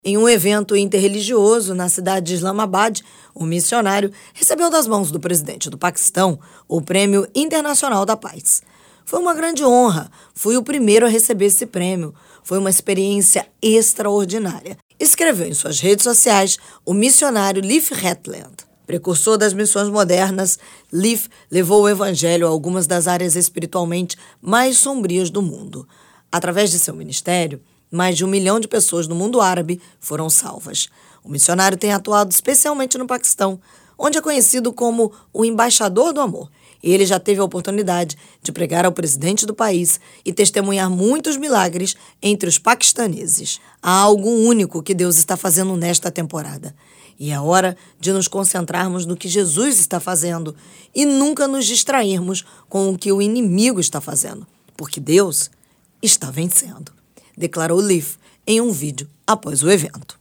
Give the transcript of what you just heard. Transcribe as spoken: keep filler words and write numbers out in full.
Em um evento interreligioso na cidade de Islamabad, um missionário recebeu das mãos do presidente do Paquistão o Prêmio Internacional da Paz. Foi uma grande honra, fui o primeiro a receber esse prêmio. Foi uma experiência extraordinária. Escreveu em suas redes sociais o missionário Leif Hetland. Precursor das missões modernas, Leif levou o evangelho a algumas das áreas espiritualmente mais sombrias do mundo. Através de seu ministério, mais de um milhão de pessoas no mundo árabe foram salvas. O missionário tem atuado especialmente no Paquistão, onde é conhecido como o embaixador do amor. E ele já teve a oportunidade de pregar ao presidente do país e testemunhar muitos milagres entre os paquistaneses. Há algo único que Deus está fazendo nesta temporada. E é hora de nos concentrarmos no que Jesus está fazendo e nunca nos distrairmos com o que o inimigo está fazendo, porque Deus está vencendo, declarou Leif em um vídeo após o evento.